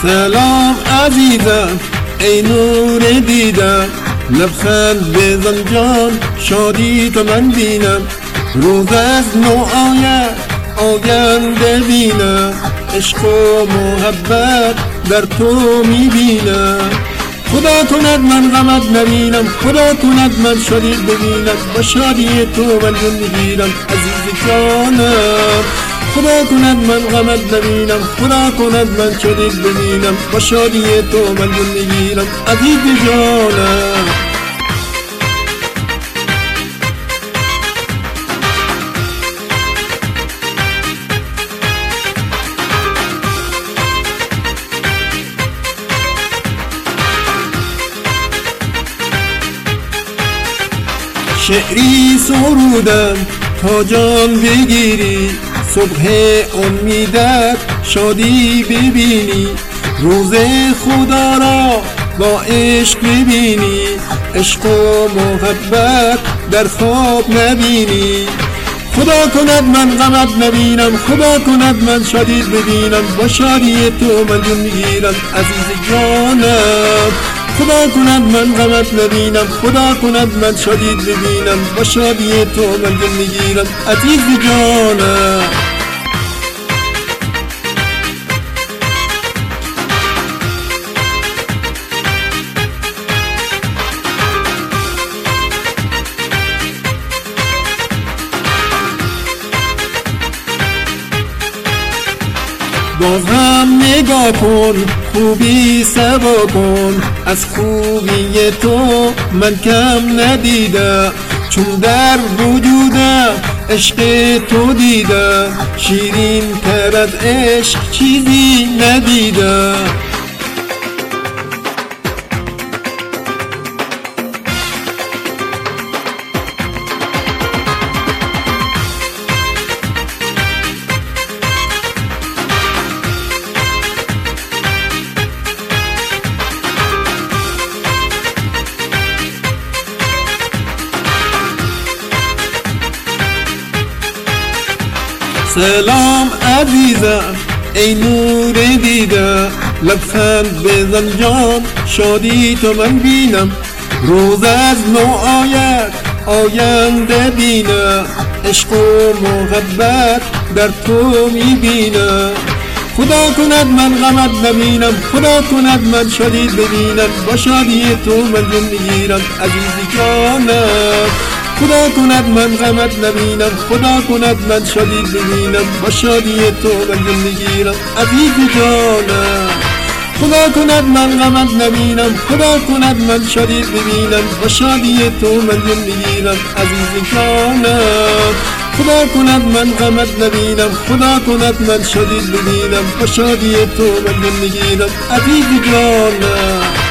سلام عزیزم ای نور دیدم، لبخند بزن جان شادی تو من بینم. روز از نو آینده بینم، عشق و محبت در تو میبینم. خدا کند من غمت نبینم، خدا کند من شادی ببینم. با شادی تو من جون میگیرم عزیز جانم. خدا کند من غمت نبینم، خدا کند من شادی ببینم. با شادی تو من جون میگیرم عزیز جانم. شعری سرودم تا جان بگیری، صبح امیدت شادی ببینی. روز خدا را با عشق ببینی، عشق و محبت در خواب نبینی. خدا کند من غمت نبینم، خدا کند من شادی ببینم. با شادی تو من جون میگیرم عزیز جانم. خدا کند من غمت نبینم، خدا کند من شادی ببینم. با شادی تو من جون میگیرم عزیز جانم. باز هم نگاه کن، خوبی سبا کن. از خوبی تو من کم ندیدم، چون در وجودم عشق تو دیدم. شیرین تر از عشق چیزی ندیدم. سلام عزیزم ای نور دیدم، لبخند بزن جان شادی تو من بینم. روز از نو آینده بینم، عشق و محبت در تو میبینم. خدا کند من غمت نبینم، خدا کند من شادی ببینم. با شادی تو من جون میگیرم عزیز جانم. خدا کند من غمت نبینم، خدا کند من شادی ببینم. با شادی تو من جون میگیرم عزیز جانم. خدا کند من غمت نبینم، خدا کند من شادی ببینم. با شادی تو من جون میگیرم عزیز جانم. خدا کند من غمت نبینم، خدا کند من شادی ببینم. با شادی تو من جون میگیرم عزیز جانم.